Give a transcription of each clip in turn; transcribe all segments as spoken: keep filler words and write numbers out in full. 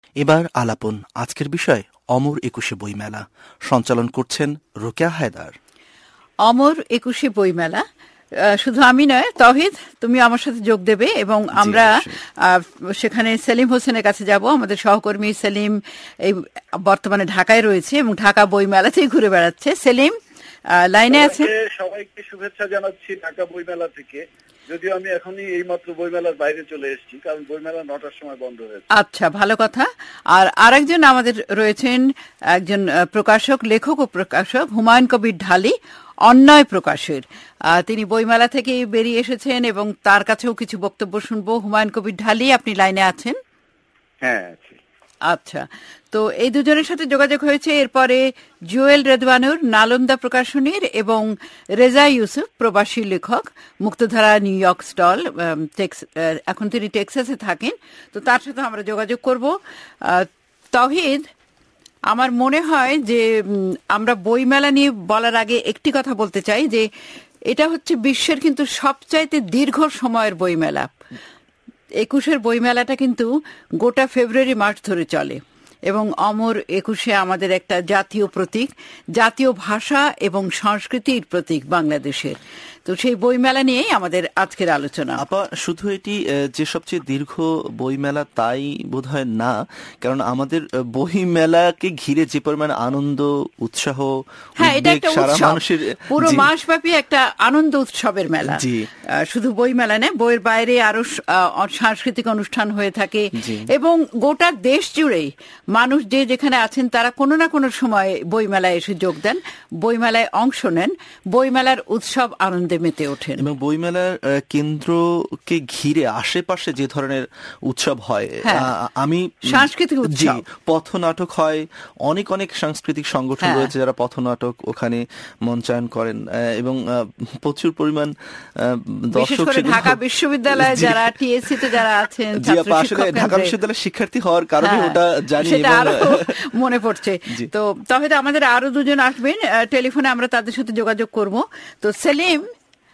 এবার আলাপন আজকের বিষয় অমর একুশে বইমেলা। সঞ্চালন করছেন রোকেয়া হায়দার। অমর একুশে বইমেলা শুধু আমি নয়, তহিদ তুমি আমার সাথে যোগ দেবে এবং আমরা সেখানে সেলিম হোসেনের কাছে যাব। আমাদের সহকর্মী সেলিম এই বর্তমানে ঢাকায় রয়েছে এবং ঢাকা বইমেলাতেই ঘুরে বেড়াচ্ছে। সেলিম লাইনে আছে? সবাইকে শুভেচ্ছা জানাচ্ছি ঢাকা বইমেলা থেকে, যদিও আমি এখনই এইমাত্র বইমেলার বাইরে চলে এসেছি, কারণ বইমেলা নটার সময় বন্ধ হয়েছে। আচ্ছা, ভালো কথা। আর আরেকজন আমাদের রয়েছেন একজন প্রকাশক, লেখক ও প্রকাশক হুমায়ুন কবির ঢালী, অন্যায় প্রকাশের। তিনি বইমেলা থেকে বেরিয়ে এসেছেন এবং তার কাছেও কিছু বক্তব্য শুনবো। হুমায়ুন কবির ঢালী, আপনি লাইনে আছেন? হ্যাঁ। আচ্ছা, তো এই দুজনের সাথে যোগাযোগ হয়েছে। এরপরে জুয়েল রেদওয়ানুর নালন্দা প্রকাশনীর এবং রেজা ইউসুফ প্রবাসী লেখক, মুক্তধারা নিউ ইয়র্ক স্টল, এখন তিনি টেক্সাসে থাকেন, তো তার সাথে আমরা যোগাযোগ করব। তহিদ, আমার মনে হয় যে আমরা বইমেলা নিয়ে বলার আগে একটি কথা বলতে চাই যে এটা হচ্ছে বিশ্বের কিন্তু সবচাইতে দীর্ঘ সময়ের বইমেলা। একুশের বইমেলাটা কিন্তু গোটা ফেব্রুয়ারি মার্চ ধরে চলে এবং অমর একুশে আমাদের একটা জাতীয় প্রতীক, জাতীয় ভাষা এবং সংস্কৃতির প্রতীক বাংলাদেশের। তো সেই বইমেলা নিয়েই আমাদের আজকের আলোচনা। আপা, শুধু এটি যে সবচেয়ে দীর্ঘ বইমেলা তাই বোধহয় না, কারণ আমাদের বইমেলাকে ঘিরে যে পরিমাণ আনন্দ, উৎসাহ, হ্যাঁ, এটা একটা উৎসব, পুরো মাসব্যাপী একটা আনন্দ উৎসবের মেলা। শুধু বই মেলা নয়, বইয়ের বাইরে আরো সাংস্কৃতিক অনুষ্ঠান হয়ে থাকে এবং গোটা দেশ জুড়েই মানুষ যে যেখানে আছেন তারা কোনো না কোনো সময় বইমেলায় এসে যোগ দেন, বইমেলায় অংশ নেন, বইমেলার উৎসব আনন্দে মেতে ওঠেন। এবং বইমেলার কেন্দ্রকে ঘিরে আশেপাশে যে ধরনের উৎসব হয়, আমি সাংস্কৃতিক উৎসব, পথনাটক হয়, অনেক অনেক সাংস্কৃতিক সংগঠন রয়েছে যারা পথনাটক ওখানে মঞ্চায়ন করেন এবং প্রচুর পরিমাণ দর্শক, ঢাকা বিশ্ববিদ্যালয়ে যারা টিএসসি তে যারা আছেন, আসলে ঢাকা বিশ্ববিদ্যালয়ের শিক্ষার্থী হওয়ার কারণে ওটা জানি, মনে পড়ছে। তো তবে আমাদের আরো দুজন আসবেন টেলিফোনে, আমরা তাদের সাথে যোগাযোগ করব। তো সেলিম,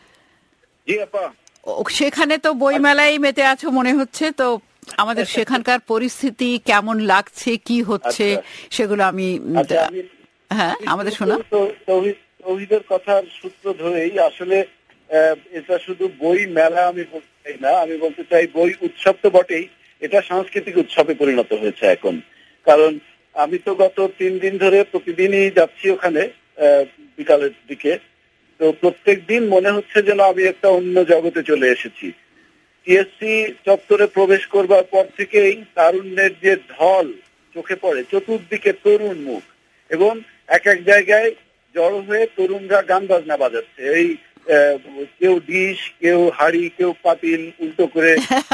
সেখানে তো বইমেলায় মেতে আছো মনে হচ্ছে, তো আমাদের সেখানকার পরিস্থিতি কেমন লাগছে, কি হচ্ছে সেগুলো আমি হ্যাঁ আমাদের শোনা। তৌহিদের কথার সূত্র ধরেই আসলে এটা শুধু বই মেলা আমি বলতে চাই না, আমি বলতে চাই বই উৎসব তো বটেই, এটা সাংস্কৃতিক উৎসবে পরিণত হয়েছে এখন। কারণ আমি তো গত তিন দিন ধরে প্রতিদিনই যাচ্ছি ওখানে বিকালের দিকে, তো প্রত্যেক দিন মনে হচ্ছে যেন আমি একটা অন্য জগতে চলে এসেছি। টিএসসি চত্বরে প্রবেশ করবার পর থেকেই তারুণ্যের যে ঢল চোখে পড়ে, চতুর্দিকে তরুণ মুখ এবং এক এক জায়গায় জড়ো হয়ে তরুণরা গান বাজনা বাজাচ্ছে। এই কেউ ডিশ, কেউ হাড়ি, কেউ পাতিল উল্টো করে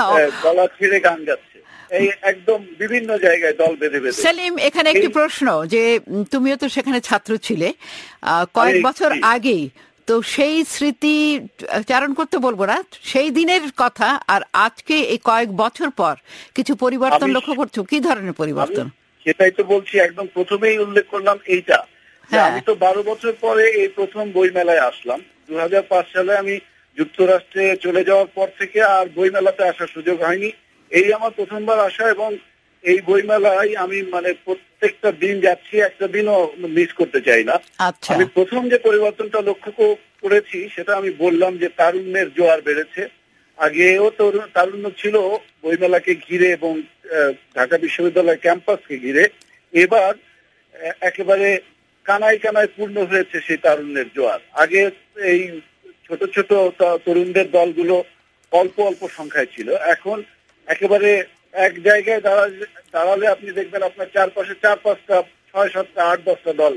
গলা ছিঁড়ে গান গাচ্ছে, এই একদম বিভিন্ন জায়গায় দল বেঁধে বেঁধে। সেলিম, এখানে একটি প্রশ্ন, যে তুমিও তো সেখানে ছাত্র ছিলে কয়েক বছর আগেই, তো সেই স্মৃতি চারণ করতে বলবো না, সেই দিনের কথা আর আজকে এই কয়েক বছর পর কিছু পরিবর্তন লক্ষ্য করছো? কি ধরনের পরিবর্তন? সেটাই তো বলছি, একদম প্রথমেই উল্লেখ করলাম এইটা। আমি তো বারো বছর পরে এই প্রথম বই মেলায় আসলাম। দু হাজার পাঁচ সালে আমি যুক্তরাষ্ট্রে চলে যাওয়ার পর থেকে আর বই মেলাতে আসার সুযোগ হয়নি। এই আমার প্রথমবার আসা এবং এই বইমেলায় আমি মানে প্রত্যেকটা দিন যাচ্ছি, একটা দিনও মিস করতে চাই না। আমি প্রথম যে পরিবর্তনটা লক্ষ্য করেছি সেটা আমি বললাম যে তারুণ্যের জোয়ার বেড়েছে। আগেও তারুণ্য ছিল বইমেলাকে ঘিরে এবং ঢাকা বিশ্ববিদ্যালয় ক্যাম্পাসকে ঘিরে, এবার একেবারে কানায় কানায় পূর্ণ হয়েছে সেই তারুণ্যের জোয়ার। আগে এই ছোট ছোট তরুণদের দলগুলো অল্প অল্প সংখ্যায় ছিল, এখন একেবারে এক জায়গায় দাঁড়ালে আপনি দেখবেন আপনার চারপাশে চার পাঁচটা, ছয় সাতটা, আট দশটা দল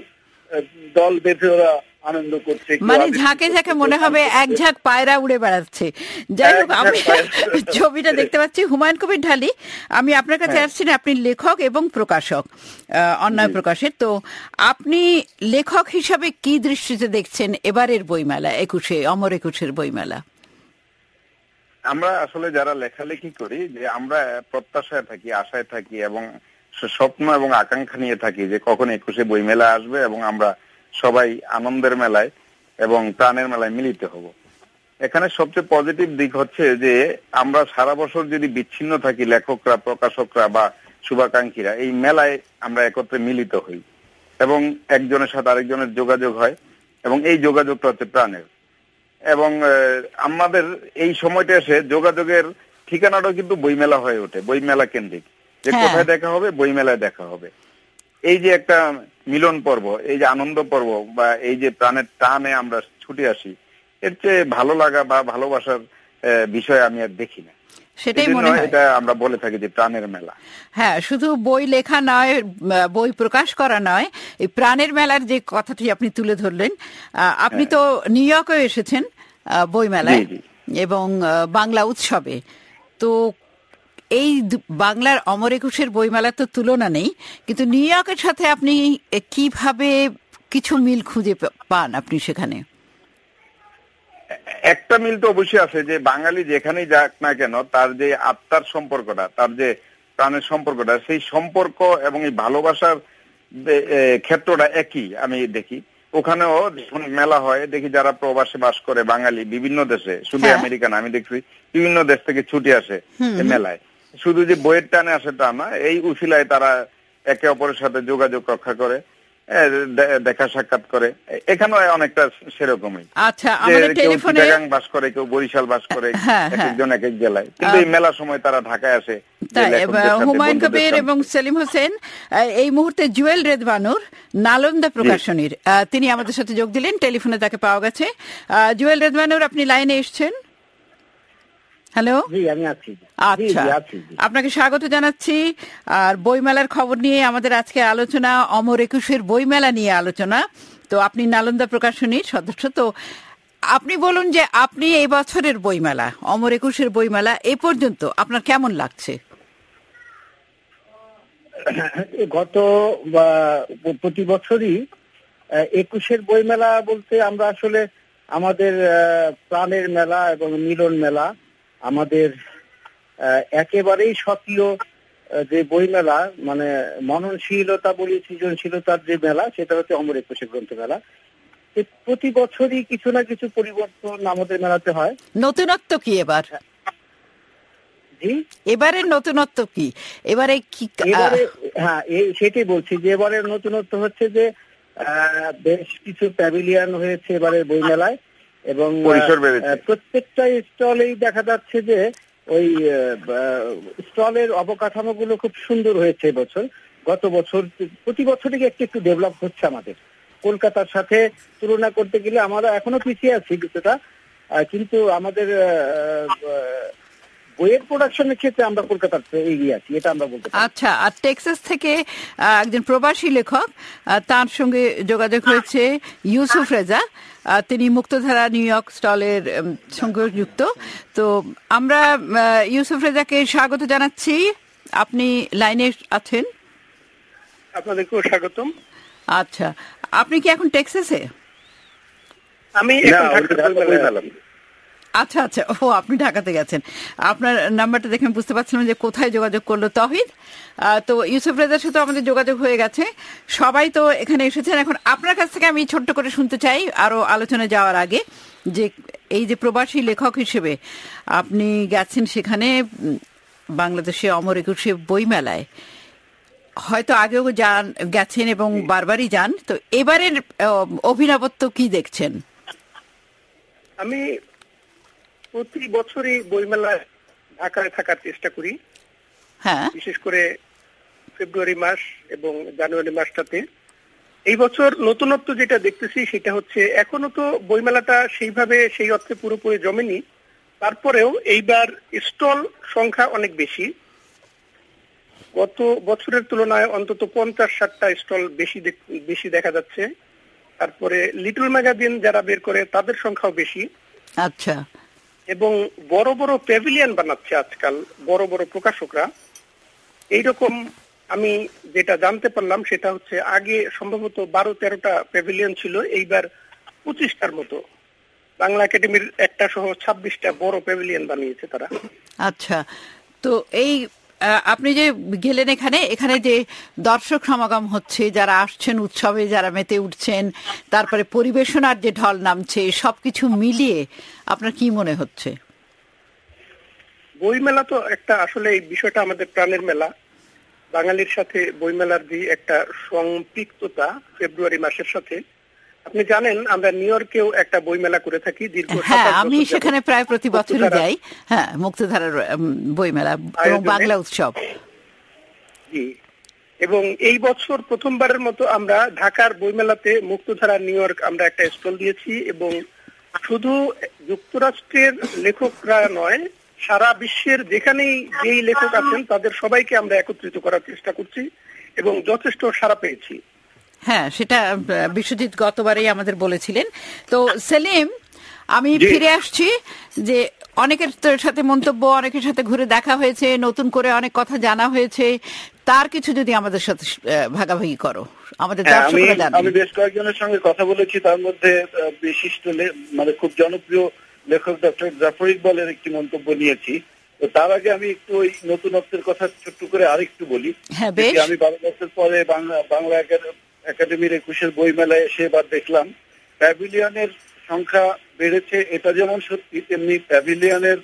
দল বেঁধে ওরা আনন্দ করছে, মানে ঝাঁকে ঝাঁকে মনে হবে এক ঝাঁক পায়রা উড়ে বেড়াচ্ছে। যাই হোক, আমি ছবিটা দেখতে পাচ্ছি। হুমায়ুন কবির ঢালী, আমি আপনার কাছে আসছি না, আপনি লেখক এবং প্রকাশক অন্যায় প্রকাশের, তো আপনি লেখক হিসাবে কি দৃষ্টিতে দেখছেন এবারের বইমেলা, একুশে অমর একুশের বইমেলা? আমরা আসলে যারা লেখালেখি করি, যে আমরা প্রত্যাশায় থাকি, আশায় থাকি এবং স্বপ্ন এবং আকাঙ্ক্ষা নিয়ে থাকি যে কখন একুশে বইমেলা আসবে এবং আমরা সবাই আনন্দের মেলায় এবং প্রাণের মেলায় মিলিত হব। এখানে সবচেয়ে পজিটিভ দিক হচ্ছে যে আমরা সারা বছর যদি বিচ্ছিন্ন থাকি, লেখকরা, প্রকাশকরা বা শুভাকাঙ্ক্ষীরা এই মেলায় আমরা একত্রে মিলিত হই এবং একজনের সাথে আরেকজনের যোগাযোগ হয় এবং এই যোগাযোগটা হচ্ছে প্রাণের। এবং আমাদের এই সময়টা এসে যোগাযোগের ঠিকানাটাও কিন্তু বইমেলা হয়ে ওঠে, বইমেলা কেন্দ্রিক, যে কোথায় দেখা হবে, বইমেলায় দেখা হবে। এই যে একটা মিলন পর্ব, এই যে আনন্দ পর্ব বা এই যে প্রাণের টানে আমরা ছুটে আসি, এর চেয়ে ভালো লাগা বা ভালোবাসার বিষয় আমি আর দেখি না। সেটাই মনে হয়, এটা আমরা বলে থাকি যে প্রাণের মেলা। হ্যাঁ, শুধু বই লেখা নয়, বই প্রকাশ করা নয়, এই প্রাণের মেলার যে কথাটি আপনি তুলে ধরলেন, আপনি তো নিউ ইয়র্কে এসেছেন বই মেলায় এবং বাংলা উৎসবে, তো এই বাংলার অমর একুশের বইমেলার তো তুলনা নেই, কিন্তু নিউ ইয়র্কের সাথে আপনি কিভাবে কিছু মিল খুঁজে পান আপনি সেখানে? একটা মিল তো অবশ্যই আছে, যে বাঙালি যেখানেই যাক না কেন তার যে আত্মার সম্পর্কটা, তার যে প্রাণের সম্পর্কটা, সেই সম্পর্ক এবং এই ভালোবাসার ক্ষেত্রটা একই আমি দেখি। ওখানেও যখন মেলা হয় দেখি যারা প্রবাসে বাস করে বাঙালি বিভিন্ন দেশে, শুধু আমেরিকা না, আমি দেখছি বিভিন্ন দেশ থেকে ছুটে আসে মেলায়। শুধু যে বইয়ের টানে আসে তা না, এই উশিলায় তারা একে অপরের সাথে যোগাযোগ রক্ষা করে, দেখা সাক্ষাৎ করে। এখানেও অনেকটা সেরকমই। আচ্ছা, আমাদের টেলিফোনে চিটাগাং বাস করে, কেউ বরিশাল বাস করে, একজন এক এক জেলায়, কিন্তু এই মেলার সময় তারা ঢাকায় আসে। হুমায়ুন কবির এবং সেলিম হোসেন, এই মুহূর্তে জুয়েল রেদওয়ানুর নালন্দা প্রকাশনীর, তিনি আমাদের সাথে যোগ দিলেন, টেলিফোনে তাকে পাওয়া গেছে। জুয়েল রেদওয়ানুর, আপনি লাইনে এসছেন? হ্যালো, আচ্ছা, আপনাকে স্বাগত জানাচ্ছি। আর বইমেলার খবর নিয়ে আমাদের আজকে আলোচনা, অমর একুশের বইমেলা নিয়ে আলোচনা। তো আপনি নালন্দা প্রকাশনীর সদস্য, তো আপনি বলুন যে আপনি এই বছরের বইমেলা, অমর একুশের বইমেলা এ পর্যন্ত আপনার কেমন লাগছে? গত প্রতি বছরই একুশের বইমেলা বলতে আমরা আসলে আমাদের প্রাণের মেলা এবং মিলন মেলা, আমাদের একেবারেই সক্রিয় যে বইমেলা, মানে মননশীলতা বলি, সৃজনশীলতার যে মেলা, সেটা হচ্ছে অমর একুশে গ্রন্থ মেলা। প্রতি বছরই কিছু না কিছু পরিবর্তন আমাদের মেলাতে হয়। নতুনত্ব কি এবার? জি, এবারের নতুনত্ব কি এবারে কি? হ্যাঁ, সেটাই বলছি যে এবারের নতুনত্ব হচ্ছে যে বেশ কিছু প্যাভিলিয়ন হয়েছে এবারের বইমেলায় এবং প্রত্যেকটা স্টলেই দেখা যাচ্ছে যে ওই স্টলের অবকাঠামো গুলো খুব সুন্দর হয়েছে এবছর। গত বছর প্রতি বছরই একটু একটু ডেভেলপ হচ্ছে আমাদের। কলকাতার সাথে তুলনা করতে গেলে আমরা এখনো পিছিয়ে আছি কিছুটা, কিন্তু আমাদের বইয়ের প্রোডাকশনের ক্ষেত্রে আমরা কলকাতার এগিয়ে আছি, এটা আমরা বলতে পারি। আচ্ছা, আর টেক্সাস থেকে একজন প্রবাসী লেখক, তার সঙ্গে যোগাযোগ হয়েছে ইউসুফ রেজা, তিনি মুক্তধারা নিউ ইয়র্ক স্টলের সঙ্গে যুক্ত। তো আমরা ইউসুফ রেজাকে স্বাগত জানাচ্ছি, আপনি লাইনে আছেন? আপনাদেরকেও স্বাগতম। আচ্ছা, আপনি কি এখন টেক্সাসে? আমি আচ্ছা আচ্ছা, ও আপনি ঢাকাতে গেছেন। আপনার নাম্বারটা দেখে আমি বুঝতে পারছিলাম যে কোথায় যোগাযোগ করলো তহিদ। তো ইউসুফ রেজার সাথে আমাদের যোগাযোগ হয়ে গেছে, সবাই তো এখানে এসেছেন। এখন আপনার কাছ থেকে আমি ছোট্ট করে শুনতে চাই, আরো আলোচনা যাওয়ার আগে, যে এই যে প্রবাসী লেখক হিসেবে আপনি গেছেন সেখানে বাংলাদেশে অমর একুশে বইমেলায়, হয়তো আগেও যান গেছেন এবং বারবারই যান, তো এবারের অভিনবত্ব কি দেখছেন? আমি প্রতি বছরই বইমেলায় ঢাকায় থাকার চেষ্টা করি, হ্যাঁ, বিশেষ করে ফেব্রুয়ারি মাস এবং জানুয়ারি মাসটাতে। এই বছর নতুনত্ব যেটা দেখতেছি সেটা হচ্ছে, এখনো তো বইমেলাটা সেইভাবে সেই অর্থে পুরোপুরি জমেনি, তারপরেও এইবার স্টল সংখ্যা অনেক বেশি। গত বছরের তুলনায় অন্তত পঞ্চাশ ষাটটা স্টল বেশি বেশি দেখা যাচ্ছে। তারপরে লিটল ম্যাগাজিন যারা বের করে তাদের সংখ্যাও বেশি। আচ্ছা, এবং বড় বড় প্যাভিলিয়ন বানাচ্ছে আজকাল বড় বড় প্রকাশকরা। এইরকম আমি যেটা জানতে পারলাম সেটা হচ্ছে, আগে সম্ভবত বারো তেরোটা প্যাভিলিয়ন ছিল, এইবার পঁচিশটার মতো। বাংলা একাডেমির একটা সহ ছাব্বিশটা বড় প্যাভিলিয়ন বানিয়েছে তারা। আচ্ছা, তো এই আপনি যে গেলেন এখানে, এখানে যে দর্শক সমাগম হচ্ছে, যারা আসছেন উৎসবে, যারা মেতে উঠছেন, তারপরে পরিবেশনার যে ঢল নামছে, সবকিছু মিলিয়ে আপনার কি মনে হচ্ছে? বই মেলা তো একটা, আসলে এই বিষয়টা আমাদের প্রাণের মেলা। বাঙালির সাথে বইমেলার যে একটা সম্পৃক্ততা ফেব্রুয়ারি মাসের সাথে, আপনি জানেন আমরা নিউ ইয়র্কেও একটা বইমেলা করে থাকি দীর্ঘ সাত হ্যাঁ, আমি সেখানে প্রায় প্রতি বছরই যাই। হ্যাঁ, মুক্তধারার বইমেলা এবং বাংলা উৎসব। জি, এবং এই বছর প্রথমবারের মতো আমরা ঢাকার বইমেলাতে মুক্তধারা নিউ ইয়র্ক আমরা একটা স্টল দিয়েছি, এবং শুধু যুক্তরাষ্ট্রের লেখকরা নয়, সারা বিশ্বের যেখানেই যেই লেখক আছেন তাদের সবাইকে আমরা একত্রিত করার চেষ্টা করছি এবং যথেষ্ট সাড়া পেয়েছি। হ্যাঁ, সেটা বিশ্বজিৎ গতবারেই আমাদের বলেছিলেন। তো সেলিম, আমি ফিরে আসছি যে অনেকের সাথে মন্তব্য, অনেকের সাথে ঘুরে দেখা হয়েছে, নতুন করে অনেক কথা জানা হয়েছে, তার কিছু যদি আমাদের সাথে ভাগাভাগি করো, আমাদের দর্শকরা জানে। আমি বেশ কয়েকজনের সঙ্গে কথা বলেছি, তার মধ্যে বিশিষ্ট মানে খুব জনপ্রিয় লেখক ডক্টর জাফর ইকবালের একটি মন্তব্য নিয়েছি। তো তার আগে আমি একটু ওই নতুনত্বের কথা ছোট্ট করে আরেকটু বলি। আমি বারো বছর পরে বাংলা বাংলা একাডেমির একুশের বইমেলায় এসে এবার দেখলাম প্যাভিলিয়নের সংখ্যা বেড়েছে। এটা যেমন সত্যি, তেমনি প্যাভিলিয়নের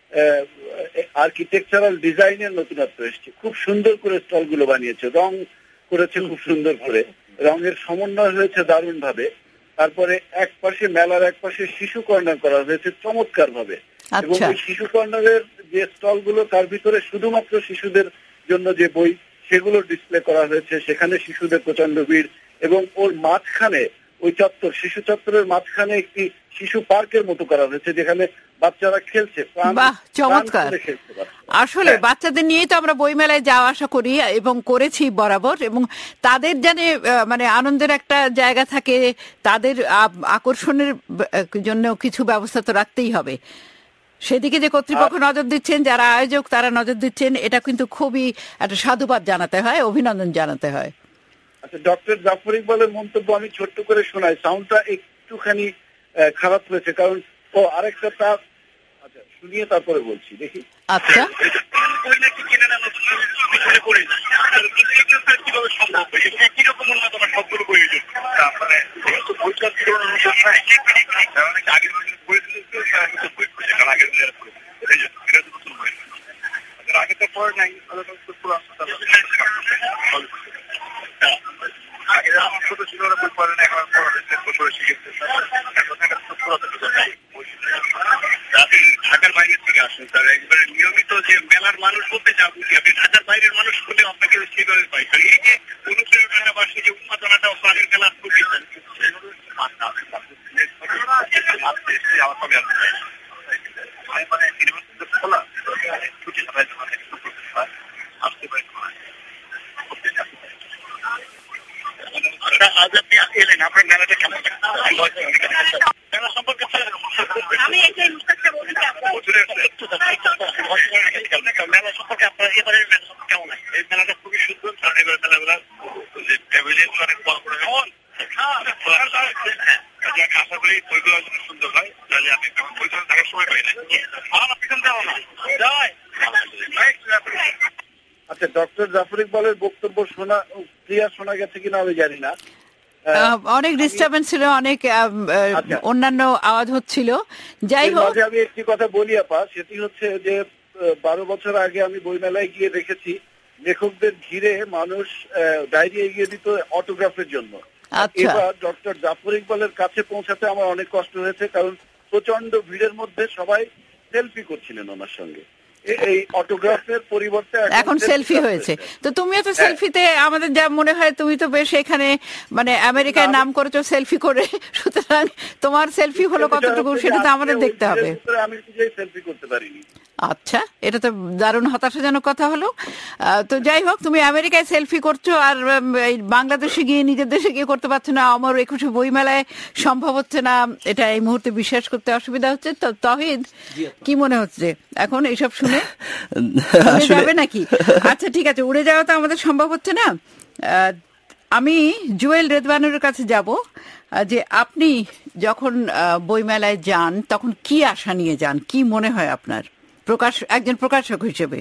আর্কিটেকচারাল ডিজাইনের নতুনত্ব এসেছে। খুব সুন্দর করে স্টল গুলো বানিয়েছে, রং করেছে খুব সুন্দর করে, রঙের সমন্বয় হয়েছে দারুণ ভাবে। তারপরে এক পাশে মেলার এক পাশে শিশু কর্নার করা হয়েছে চমৎকার ভাবে, এবং ওই শিশু কর্নারের যে স্টল গুলো তার ভিতরে শুধুমাত্র শিশুদের জন্য যে বই সেগুলো ডিসপ্লে করা হয়েছে। সেখানে শিশুদের প্রচন্ড ভিড়, এবং ওর মাঝখানে ওই চত্বর, শিশু চত্বরের মাঝখানে একটি শিশু পার্কের মতো করা হয়েছে যেখানে বাচ্চারা খেলছে। বাহ, চমৎকার। আসলে বাচ্চাদের নিয়েই তো আমরা বইমেলায় যাওয়া আসা করি এবং করেছি বরাবর, এবং তাদের জানে মানে আনন্দের একটা জায়গা থাকে, তাদের আকর্ষণের জন্য কিছু ব্যবস্থা তো রাখতেই হবে। সেদিকে যে কর্তৃপক্ষ নজর দিচ্ছেন, যারা আয়োজক তারা নজর দিচ্ছেন, এটা কিন্তু খুবই একটা সাধুবাদ জানাতে হয়, অভিনন্দন জানাতে হয়। আচ্ছা, ডক্টর জাফর ইকবালের মন্তব্য আমি ছোট্ট করে শোনাই। সাউন্ডটা একটুখানি খারাপ হয়েছে, কারণ ও আরেকটা তার, আচ্ছা শুনিয়ে তারপরে বলছি, দেখি। আচ্ছা, আগে তো পড়ে নাই, ছোট ছিল বই পড়ে না, এখন শিখেছে। ঢাকার বাইরে থেকে আসেন স্যার, একবারে নিয়মিত যে মেলার মানুষ বলতে যা বুঝি, আপনি ঢাকার বাইরের মানুষ হলে আপনাকে সেভাবে পাই। এই যে অনুপ্রেরণা বা সেই যে উন্মাদনাটা প্রাণের মেলা খুবই আজ আপনি এলেন, আপনার মেলাটা কেমন মেলা সম্পর্কে আমি মেলা সম্পর্কে আপনার এবারের মেলা সম্পর্কে কেমন হয়? এই মেলাটা খুবই সুন্দর, কারণ এবার মেলাগুলা অনেক বড় করে আশা করি বইগুলো সুন্দর হয়। তাহলে আমি বইগুলো দেখার সময় পাই না। আচ্ছা, ডক্টর জাফর ইকবালের বক্তব্য শোনা ক্লিয়ার শোনা গেছে কিনা আমি জানি না। অনেক ডিস্টার্বেন্স ছিল, অনেক অন্যান্য আওয়াজ হচ্ছিল। যাই হোক, আমি একটি কথা বলি আপা, সেটি হচ্ছে যে বারো বছর আগে আমি বইমেলায় গিয়ে দেখেছি লেখকদের ঘিরে মানুষ ডায়েরি এগিয়ে দিত অটোগ্রাফের জন্য। এবার ডক্টর জাফর ইকবালের কাছে পৌঁছাতে আমার অনেক কষ্ট হয়েছে, কারণ প্রচন্ড ভিড়ের মধ্যে সবাই সেলফি করছিলেন ওনার সঙ্গে। এই অটোগ্রাফের পরিবর্তে এখন সেলফি হয়েছে। তো তুমিও তো সেলফিতে, আমাদের যা মনে হয় তুমি তো বেশ এখানে মানে আমেরিকায় নাম করেছো সেলফি করে, সুতরাং তোমার সেলফি হলো কতটুকু সেটা তো আমাদের দেখতে হবে। আমি নিজেই সেলফি করতে পারিনি। আচ্ছা, এটা তো দারুণ হতাশাজনক কথা হলো। তো যাই হোক, তুমি আমেরিকায় সেলফি করছো আর বাংলাদেশে গিয়ে নিজের দেশে গিয়ে করতে পারছো না, আমার একুশে বইমেলায় সম্ভব হচ্ছে না, এটা এই মুহূর্তে বিশ্বাস করতে অসুবিধা হচ্ছে। তো তহিদ, কি মনে হচ্ছে এখন এইসব শুনে? যাবে নাকি? আচ্ছা ঠিক আছে, উড়ে যাওয়া তো আমাদের সম্ভব হচ্ছে না। আমি জুয়েল রেদওয়ানুর কাছে যাব, যে আপনি যখন বইমেলায় যান তখন কি আশা নিয়ে যান, কি মনে হয় আপনার প্রকাশ একজন প্রকাশক হিসেবে?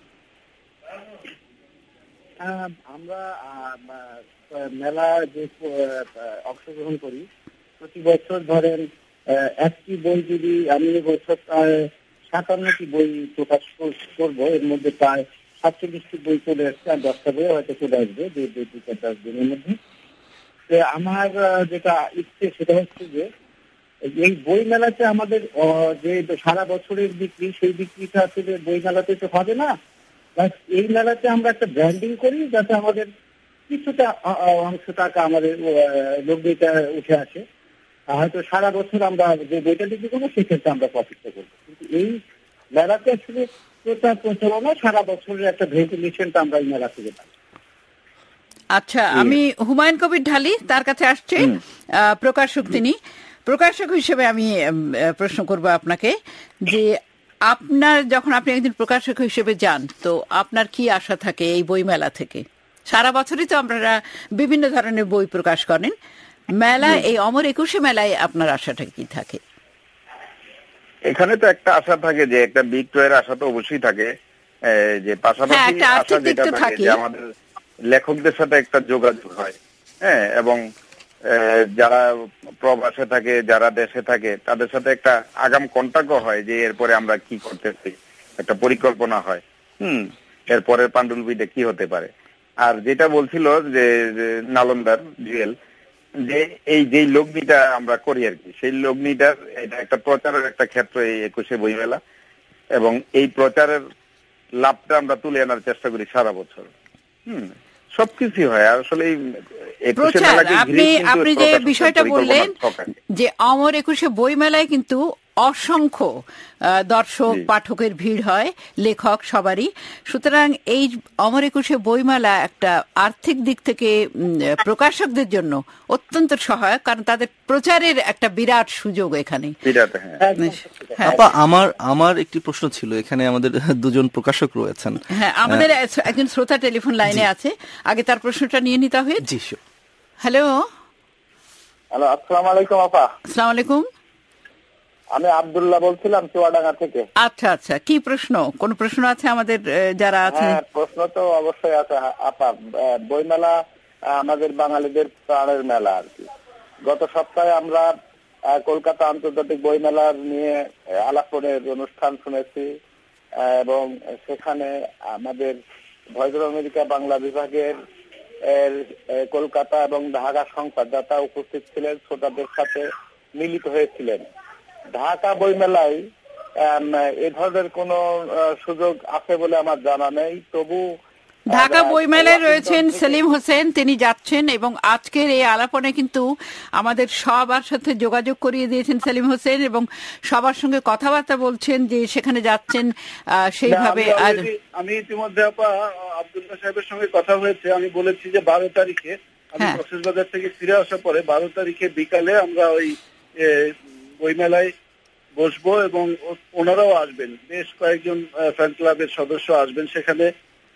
আমরা মেলা যে অংশগ্রহণ করি প্রতি বছর, ধরেন একটি বই যদি আমি বছর প্রায় সাতান্নটি বই প্রকাশ করবো, এর মধ্যে প্রায় সাতচল্লিশটি বই চলে আসছে, আর দশটা বই হয়তো চলে আসবে দুই দুই থেকে দশ দিনের মধ্যে। আমার যেটা ইচ্ছে সেটা হচ্ছে যে এই বই মেলাতে আমাদের যে সারা বছরের বিক্রি, সেই বিক্রিটা আসলে বই মেলাতে তো হবে না। এই মেলাতে আমরা একটা ব্র্যান্ডিং করি যাতে আমাদের কিছুটা অংশ টাকা আমাদের লগ্নিটা উঠে আসে। হয়তো সারা বছর আমরা যে বইটা বিক্রি করবো সেক্ষেত্রে আমরা প্রফিটটা করবো, কিন্তু এই মেলাতে আসলে প্রচার প্রচারণা সারা বছরের একটা ভেন্টিলেশনটা আমরা এই মেলা থেকে পাই। আচ্ছা, আমি হুমায়ুন কবির ঢালি, তার কাছে আসছে প্রকাশক। তিনি প্রকাশক হিসেবে আমি প্রশ্ন করব আপনাকে যে আপনার যখন আপনি একজন প্রকাশক হিসেবে যান, তো আপনার কি আশা থাকে এই বই মেলা থেকে? সারা বছরই তো আপনারা বিভিন্ন ধরনের বই প্রকাশ করেন, মেলা এই অমর একুশে মেলায় আপনার আশাটা কি থাকে? এখানে তো একটা আশা থাকে যে একটা বিক্রয়ের আশা তো অবশ্যই থাকে, যে পাশাপাশি আশা যেটা থাকে যে আমাদের লেখকদের সাথে একটা যোগাযোগ হয়, হ্যাঁ, এবং যারা প্রবাসে থাকে, যারা দেশে থাকে, তাদের সাথে একটা আগাম কন্টাক্টও হয় যে এরপরে আমরা কি করতেছি, একটা পরিকল্পনা হয়, হুম, এরপরের পাণ্ডুলিপিটা কি হতে পারে। আর যেটা বলছিল যে নালন্দার জুয়েল, যে এই যে লগ্নিটা আমরা করি আর কি, সেই লগ্নিটার এটা একটা প্রচারের একটা ক্ষেত্র এই একুশে বইমেলা, এবং এই প্রচারের লাভটা আমরা তুলে আনার চেষ্টা করি সারা বছর। হুম, সবকিছু হয় আসলে। আপনি আপনি যে বিষয়টা বললেন যে অমর একুশে বই মেলায় কিন্তু অসংখ্য দর্শক পাঠকের ভিড় হয়, লেখক সবারই। সুতরাং এই অমর একুশে বইমেলা একটা আর্থিক দিক থেকে প্রকাশকদের জন্য অত্যন্ত সহায়ক, কারণ তাদের প্রচারের একটা বিরাট সুযোগ এখানে। আপা, আমার আমার একটি প্রশ্ন ছিল, এখানে আমাদের দুজন প্রকাশক রয়েছেন। হ্যাঁ, আমাদের একজন শ্রোতা টেলিফোন লাইনে আছে, আগে তার প্রশ্নটা নিয়ে নিতে হবে। জি, হ্যালো। হ্যালো, আসসালামু আলাইকুম আপা। আসসালামু আলাইকুম। আমি আব্দুল্লাহ বলছিলাম চুয়াডাঙ্গা থেকে। আচ্ছা আচ্ছা, কি প্রশ্ন? কোন প্রশ্ন আছে আমাদের যারা আছে? হ্যাঁ, প্রশ্ন তো অবশ্যই আছে আপা। বইমেলা আমাদের বাঙালিদের প্রাণের মেলা আর কি। গত সপ্তাহে আমরা কলকাতা আন্তর্জাতিক বইমেলা নিয়ে আলাপনের অনুষ্ঠান শুনেছি, এবং সেখানে আমাদের ভয়েস অফ আমেরিকা বাংলা বিভাগের কলকাতা এবং ঢাকা সংবাদদাতা উপস্থিত ছিলেন, শ্রোতাদের সাথে মিলিত হয়েছিলেন। ঢাকা বইমেলায় এ ধরনের কোন সুযোগ আছে বলে আমার জানা নেই, তবু ঢাকা বইমেলায় রয়েছেন সেলিম হোসেন, তিনি যাচ্ছেন, এবং আজকের এই আলাপনে কিন্তু আমাদের সবার সাথে যোগাযোগ করিয়ে দিয়েছেন সেলিম হোসেন, এবং সবার সঙ্গে কথাবার্তা বলছেন যে সেখানে যাচ্ছেন সেইভাবে। আমি ইতিমধ্যে আপা আব্দুল্লাহ সাহেবের সঙ্গে কথা হয়েছে, আমি বলেছি যে বারো তারিখে আমি কক্সবাজার থেকে ফিরে আসার পরে বারো তারিখে বিকালে আমরা ওই বইমেলায় বসবো, এবং ওনারাও আসবেন, বেশ কয়েকজন ফ্যান ক্লাবের সদস্য আসবেন সেখানে,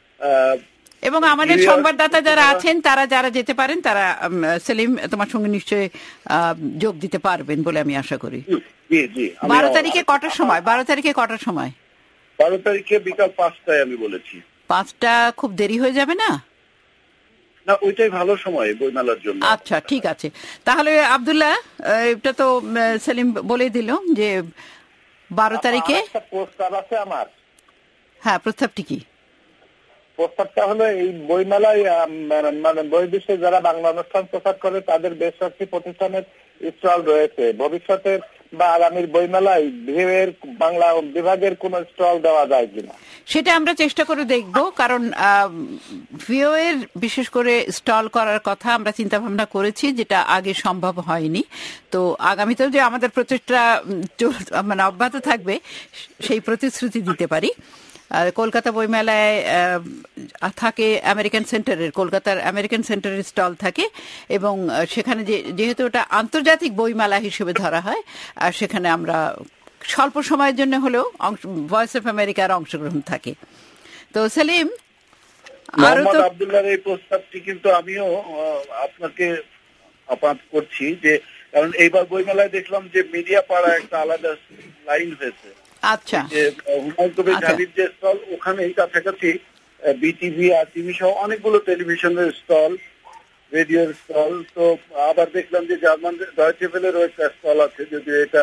এবং আমাদের সংবাদদাতা যারা আছেন তারা যারা যেতে পারেন তারা সেলিম তোমার সঙ্গে নিশ্চয়ই যোগ দিতে পারবেন বলে আমি আশা করি। বারো তারিখে কটার সময়? বারো তারিখে কটার সময়? বারো তারিখে বিকাল পাঁচটায় আমি বলেছি। পাঁচটা খুব দেরি হয়ে যাবে না? না, ওইটাই ভালো সময় বইমেলার জন্য। আচ্ছা, ঠিক আছে। তাহলে আব্দুল্লাহ, এটা তো সেলিম বলে দিল যে বারো তারিখে প্রস্তাব আছে আমার। হ্যাঁ, প্রস্তাবটি কি? প্রস্তাবটা হলো এই বইমেলায় মানে বই বিষয়ে যারা বাংলা অনুষ্ঠান প্রচার করে তাদের বেশ কয়েকটি প্রতিষ্ঠানের স্টল রয়েছে। ভবিষ্যতের বা আগামীর বইমেলায় ভিউয়ের বাংলা বিভাগের কোন স্টল দেওয়া যায় কিনা সেটা আমরা চেষ্টা করে দেখব, কারণ ভিউয়ের বিশেষ করে স্টল করার কথা আমরা চিন্তা ভাবনা করেছি, যেটা আগে সম্ভব হয়নি। তো আগামীতেও যে আমাদের প্রচেষ্টা মানে অব্যাহত থাকবে সেই প্রতিশ্রুতি দিতে পারি। কলকাতা বইমেলায় থাকে আমেরিকান সেন্টারের, কলকাতার আমেরিকান সেন্টারের স্টল থাকে, এবং সেখানে যেহেতু ওটা আন্তর্জাতিক বইমেলা হিসেবে ধরা হয়, আর সেখানে আমরা স্বল্প সময়ের জন্য হলেও ভয়েস অফ আমেরিকার অংশগ্রহণ থাকে। তো সেলিম, আরো তো আব্দুল্লাহর এই প্রস্তাবটি কিন্তু আমিও আপনাকে আপাত করছি, যে কারণ এইবার বইমেলায় দেখলাম যে মিডিয়া পাড়া একটা আলাদা লাইন হয়েছে। আচ্ছা, হুমায়ুন কবির ঢালির যে স্টল, ওখানেই কাছাকাছি বিটিভি আর টিভি সহ অনেকগুলো টেলিভিশনের স্টল, রেডিওর স্টল। তো আবার দেখলাম যে জার্মান ডয়েচে ভেলেরও একটা স্টল আছে, যদিও এটা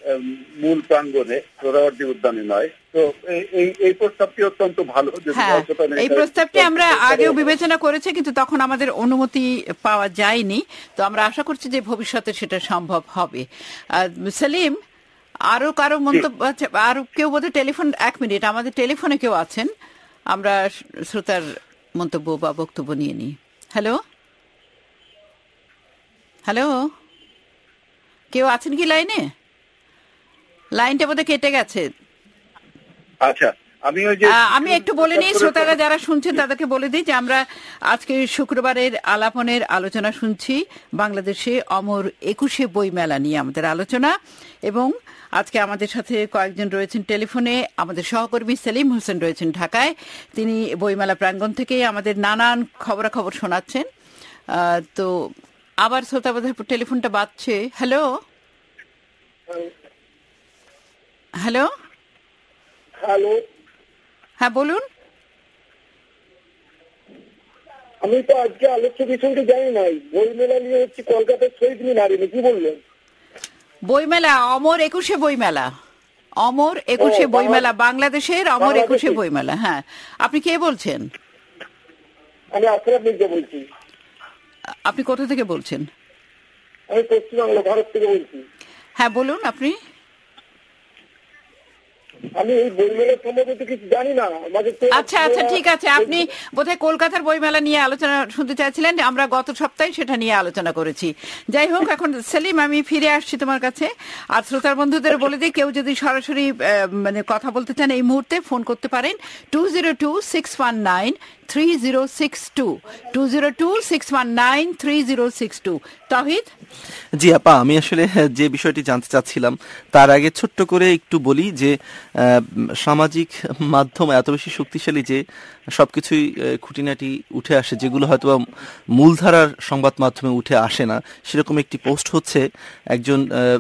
মূল প্রাঙ্গণে, সোহরাওয়ার্দী উদ্যানে নয়। তো এই এই প্রস্তাবটি অত্যন্ত ভালো। এই প্রস্তাবটি আমরা আগেও বিবেচনা করেছি, কিন্তু তখন আমাদের অনুমতি পাওয়া যায়নি। তো আমরা আশা করছি যে ভবিষ্যতে সেটা সম্ভব হবে। সেলিম, আরো কারো মন্তব্য আছে? আর কেউ বোধহয় টেলিফোন, এক মিনিট, আমাদের টেলিফোনে কেউ আছেন, আমরা শ্রোতার মন্তব্য বা বক্তব্য নিয়ে নিই। হ্যালো হ্যালো কেউ আছেন কি লাইনে? লাইনটা বোধহয় কেটে গেছে। আচ্ছা, আমি ওই যে আমি একটু বলে নিই, শ্রোতারা যারা শুনছেন তাদেরকে বলে দিই যে আমরা আজকে শুক্রবারের আলাপনের আলোচনা শুনছি। বাংলাদেশে অমর একুশে বই মেলা নিয়ে আমাদের আলোচনা, এবং আজকে আমাদের সাথে কয়েকজন রয়েছেন টেলিফোনে। আমাদের সহকর্মী সেলিম হোসেন রয়েছেন ঢাকায়, তিনি বইমেলা প্রাঙ্গণ থেকে আমাদের নানান খবরাখবর শোনাচ্ছেন। তো আবার শ্রোতা বোধহয় টেলিফোনটা বাজছে। হ্যালো হ্যালো হ্যালো হ্যাঁ বলুন। আমি তো আজকে আলোচ্য বিষয়টি জানি নাই। বইমেলা নিয়ে হচ্ছে কলকাতার শহীদ মিনারে, কি বললেন? বইমেলা অমর একুশে বইমেলা, অমর একুশে বইমেলা, বাংলাদেশের অমর একুশে বইমেলা। হ্যাঁ, আপনি কে বলছেন? আমি আশরাফ মির্জা বলছি। আপনি কোথা থেকে বলছেন? আমি পশ্চিমবাংলা, ভারত থেকে বলছি। হ্যাঁ বলুন আপনি। আমি এই বইমেলা সম্বন্ধে কিছু জানি না। আচ্ছা আচ্ছা ঠিক আছে, আপনি বোধহয় কলকাতার বইমেলা নিয়ে আলোচনা শুনতে চাইছিলেন, আমরা গত সপ্তাহে সেটা নিয়ে আলোচনা করেছি। যাই হোক, এখন সেলিম আমি ফিরে আসছি তোমার কাছে। আর শ্রোতার বন্ধুদের বলে দিই, কেউ যদি সরাসরি মানে কথা বলতে চান এই মুহূর্তে ফোন করতে পারেন two zero two six one nine three zero six two two zero two six one nine three zero six two. Tahid? জি আপা, আমি আসলে যে বিষয়টি জানতে চাচ্ছিলাম তার আগে ছোট্ট করে একটু বলি যে সামাজিক মাধ্যম এত বেশি শক্তিশালী যে সবকিছুই খুঁটিনাটি উঠে আসে, যেগুলো হয়তো মূলধারার সংবাদ মাধ্যমে উঠে আসে না। সেরকম একটি পোস্ট হচ্ছে একজন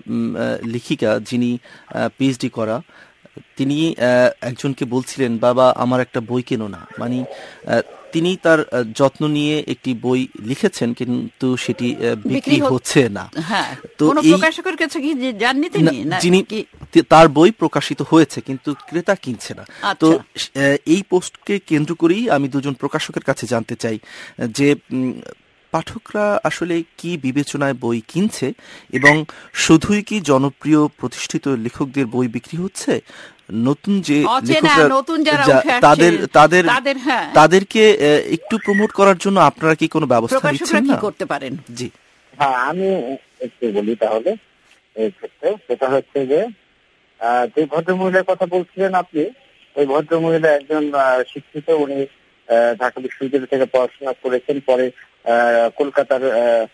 লেখিকা যিনি পিএইচডি করা, তিনি একজনকে বলছিলেন, বাবা আমার একটা বই কেনো না। মানে তিনি তার যত্ন নিয়ে একটি বই লিখেছেন, কিন্তু সেটি বিক্রি হচ্ছে না। তো প্রকাশকের কাছে কি জাননি যিনি তার বই প্রকাশিত হয়েছে কিন্তু ক্রেতা কিনছে না। তো এই পোস্টকে কেন্দ্র করেই আমি দুজন প্রকাশকের কাছে জানতে চাই যে পাঠকরা আসলে কি বিবেচনায় বই কিনছে, এবং শুধুই কি জনপ্রিয় প্রতিষ্ঠিত লেখকদের বই বিক্রি হচ্ছে, নতুন যে লেখকরা তাদের তাদের তাদেরকে একটু প্রমোট করার জন্য আপনারা কি কোনো ব্যবস্থা নিচ্ছেন না? করতে পারেন। জি হ্যাঁ, আমি একটু বলি তাহলে। এই ক্ষেত্রে সেটা হচ্ছে যে যে ভদ্রমহিলার কথা বলছিলেন আপনি, ওই ভদ্রমহিলা একজন শিক্ষিত, উনি ঢাকা বিশ্ববিদ্যালয় থেকে পড়াশোনা করেছেন, পরে কলকাতার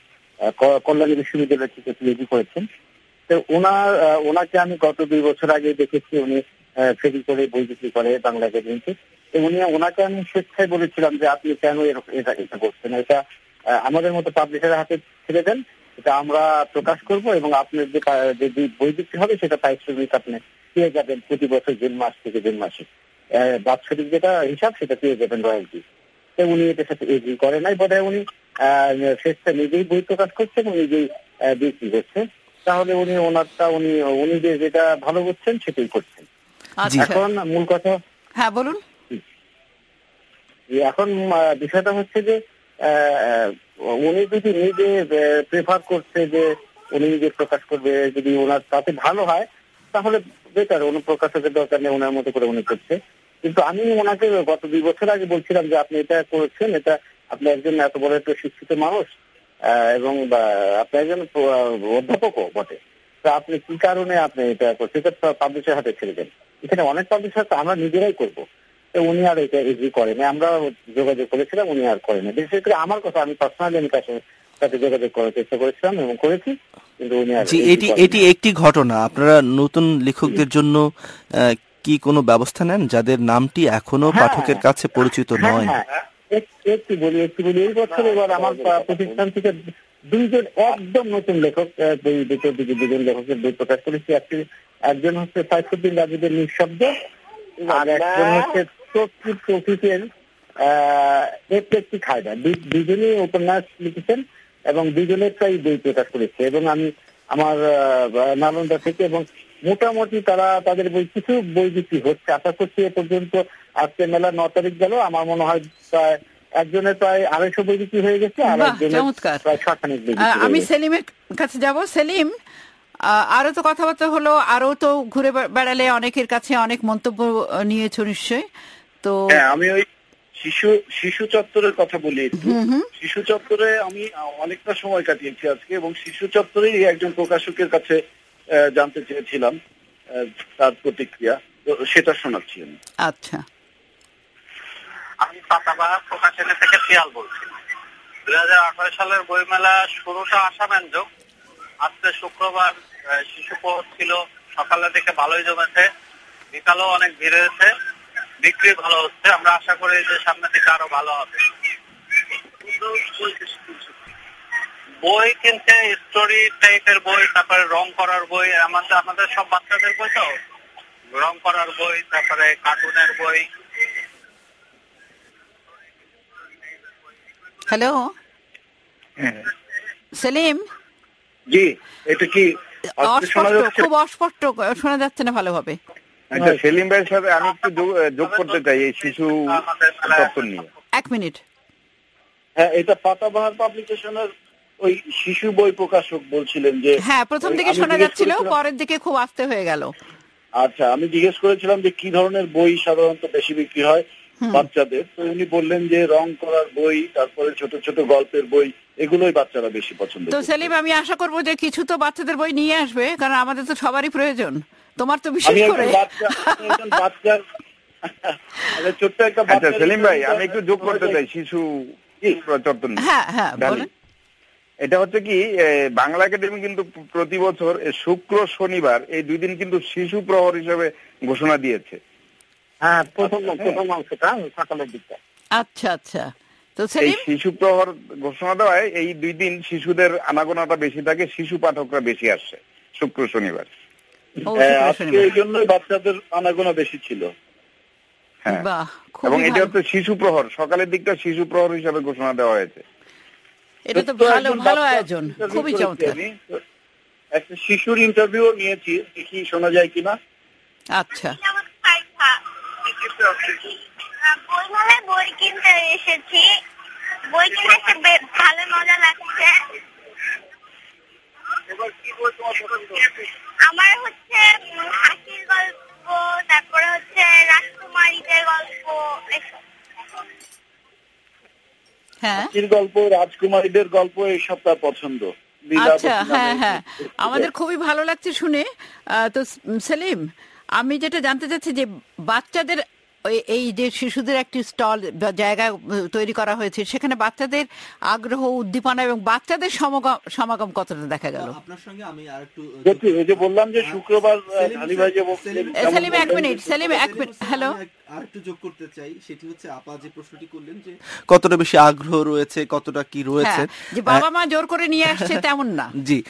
কল্যাণী বিশ্ববিদ্যালয় থেকে পিএইচডি করেছেন। তো ওনার ওনাকে আমি গত দুই বছর আগে দেখেছি, উনি ফেরি করে বই বিক্রি করে বাংলা একাডেমিতে। তো উনি ওনাকে আমি স্বেচ্ছায় বলেছিলাম যে আপনি কেন এটা এটা করছেন, এটা আমাদের মতো পাবলিশারের হাতে ছেড়ে দেন, এটা আমরা প্রকাশ করব এবং আপনার যে বই বিক্রি হবে সেটা পারিশ্রমিক আপনি পেয়ে যাবেন প্রতি বছর জুন মাস থেকে জুন মাসে, বাৎসরিক যেটা হিসাব সেটা পেয়ে যাবেন রয়্যালটি। তো উনি এটার সাথে এগ্রি করে নাই, বোধহয় উনি স্বেচ্ছা নিজেই বই প্রকাশ করছেন, নিজেই বিক্রি করছেন। তাহলে উনি ওনারটা উনি উনি যে যেটা ভালো বুঝছেন সেটাই করছেন। এখন মূল কথা, হ্যাঁ বলুন। এখন বিষয়টা হচ্ছে যে উনি যদি নিজে প্রেফার করছে যে উনি নিজে প্রকাশ করবে, যদি ওনার তাতে ভালো হয় তাহলে বেটার, উনি প্রকাশকের দরকার নেই, ওনার মতো করে উনি করছে। কিন্তু আমি ওনাকে গত দুই বছর আগে বলছিলাম যে আপনি এটা করেছেন, এটা আপনি একজন এত বড় একটা শিক্ষিত মানুষ এবং আপনি একজন অধ্যাপকও বটে, তো আপনি কি কারণে আপনি এটা করছেন, এটা পাবলিশের হাতে ছেড়ে দেন। এখানে অনেক পাবলিশার আমরা নিজেরাই করবো। তো উনি আর এটা এগ্রি করেনি, আমরা যোগাযোগ করেছিলাম, উনি আর করেনি। বিশেষ করে আমার কথা, আমি পার্সোনালি আমি তার সাথে যোগাযোগ করার চেষ্টা করেছিলাম এবং করেছি, কিন্তু উনি আর। এটি এটি একটি ঘটনা। আপনারা নতুন লেখকদের জন্য কি কোনো ব্যবস্থা নেন যাদের নামটি এখনো পাঠকের কাছে পরিচিত নয়? একটু বলি একটু বলি এই বছর এবার আমার প্রতিষ্ঠান থেকে দুইজন একদম নতুন লেখক, দুই দুটো দিকে দুজন লেখকের বই প্রকাশ করেছি। একজন হচ্ছে সাইফুদ্দিন রাজীবের নিঃশব্দ, আর একজন হচ্ছে প্রকৃতির একটি খায়দা। দুজনেই উপন্যাস লিখেছেন এবং দুজনের প্রায় বই প্রকাশ করেছে। এবং আমি আমার নালন্দা থেকে এবং মোটামুটি তারা তাদের বই কিছু বই বিক্রি হচ্ছে। আশা করছি এ পর্যন্ত আজকে মেলা ন তারিখ গেল, আমার মনে হয় প্রায় একজনের প্রায় আড়াইশো বই বিক্রি হয়ে গেছে, আর একজনের প্রায় ছখানেক বই। আমি সেলিমের কাছে যাব। সেলিম, আরো তো কথাবার্তা হলো, আরো তো ঘুরে বেড়ালে অনেকের কাছে অনেক মন্তব্য নিয়েছো নিশ্চয়। তো আমি ওই শিশু শিশু চত্বরের কথা বলি একটু। শিশু চত্বরে আমি অনেকটা সময় কাটিয়েছি আজকে, এবং শিশু চত্বরেই একজন প্রকাশকের কাছে জানতে চেয়েছিলাম তার প্রতিক্রিয়া, তো সেটা শোনাচ্ছি আমি। আচ্ছা, আমি পাতাবাহার প্রকাশনী থেকে শিয়াল বলছি। দুই হাজার আঠারো সালের বইমেলা শুরুটা আশাব্যঞ্জক। আজকে শুক্রবার শিশু পথ ছিল, সকালের দিকে ভালোই জমেছে, বিকালেও অনেক ভিড় হয়েছে, বিক্রি ভালো হচ্ছে। আমরা আশা করি যে সামনের দিকে আরো ভালো হবে। বই কিনতে স্টোরি টাইপের বই, তারপরে রং করার বই, আমাদের আমাদের সব বাচ্চাদের বই, তো রং করার বই, তারপরে কার্টুনের বই। হ্যালো সেলিম। জি, এটা কি খুব অস্পষ্ট শোনা যাচ্ছে না ভালোভাবে। আচ্ছা, সেলিম ভাইয়ের সাথে আমি একটু যোগ করতে চাই এই শিশু তত্ত্ব নিয়ে। এক মিনিট। হ্যাঁ, এটা পাতাবাহার পাবলিকেশনের ওই শিশু বই প্রকাশক বলছিলেন যে, হ্যাঁ প্রথম দিকে শোনা যাচ্ছিল, পরের দিকে খুব আস্তে হয়ে গেল। আচ্ছা, আমি জিজ্ঞেস করেছিলাম যে কি ধরনের বই সাধারণত বেশি বিক্রি হয় বাচ্চাদের, তো উনি বললেন যে রং করার বই, তারপরে ছোট ছোট গল্পের বই, এগুলোই বাচ্চারা বেশি পছন্দ করে। তো সেলিম, আমি আশা করবো যে কিছু তো বাচ্চাদের বই নিয়ে আসবে, কারণ আমাদের তো সবারই প্রয়োজন, তোমার তো বিশেষ করে। বাচ্চার ছোট্ট একটা বাচ্চা। সেলিম ভাই, আমি একটু যোগ করতে চাই শিশু চত্বর। হ্যাঁ হ্যাঁ বলেন। এটা হচ্ছে কি, বাংলা একাডেমি কিন্তু প্রতি বছর শুক্র শনিবার এই দুই দিন কিন্তু শিশু প্রহর হিসেবে ঘোষণা দিয়েছে। হ্যাঁ, প্রথম প্রথম অংশটা সকালের দিকটা। আচ্ছা আচ্ছা। তো শিশু প্রহর ঘোষণা দেওয়ায় এই দুই দিন শিশুদের আনাগোনাটা বেশি থাকে, শিশু পাঠকরা বেশি আসছে শুক্র শনিবার। আজকে এই জন্যই বাচ্চাদের আনাগোনা বেশি ছিল। হ্যাঁ, এবং এটা হচ্ছে শিশু প্রহর, সকালের দিকটা শিশু প্রহর হিসাবে ঘোষণা দেওয়া হয়েছে। এটা তো ভালো ভালো আয়োজন, খুবই চমৎকার। একটা শিশুর ইন্টারভিউ নিয়েছি, দেখি শোনা যায় কিনা। আচ্ছা। বইমেলায় বই কিনতে এসেছি, বই কিনতে এসে ভালো মজা লাগছে। আমার হচ্ছে হাসির গল্প, তারপরে হচ্ছে রাজকুমারীদের গল্প। হ্যাঁ, হাসির গল্প, রাজকুমারীদের গল্প, এই সব তার পছন্দ। আচ্ছা, হ্যাঁ হ্যাঁ, আমাদের খুবই ভালো লাগছে শুনে। তো সেলিম, আমি যেটা জানতে চাচ্ছি যে বাচ্চাদের এই যে শিশুদের একটি স্টল বা জায়গা তৈরি করা হয়েছে, সেখানে বাচ্চাদের আগ্রহ, উদ্দীপনা এবং বাচ্চাদের সমাগম কতটা দেখা গেল? আপনার সঙ্গে আমি আরেকটু ওই যে বললাম যে শুক্রবার ঢালি ভাই যে সেলিম এক মিনিট, সেলিম এক মিনিট, হ্যালো, আরেকটু যোগ করতে চাই। সেটি হচ্ছে আপা যে প্রশ্নটি করলেন যে কতটা বেশি আগ্রহ রয়েছে, কতটা কি রয়েছে, যে বাবা মা জোর করে নিয়ে আসছে তেমন না। জি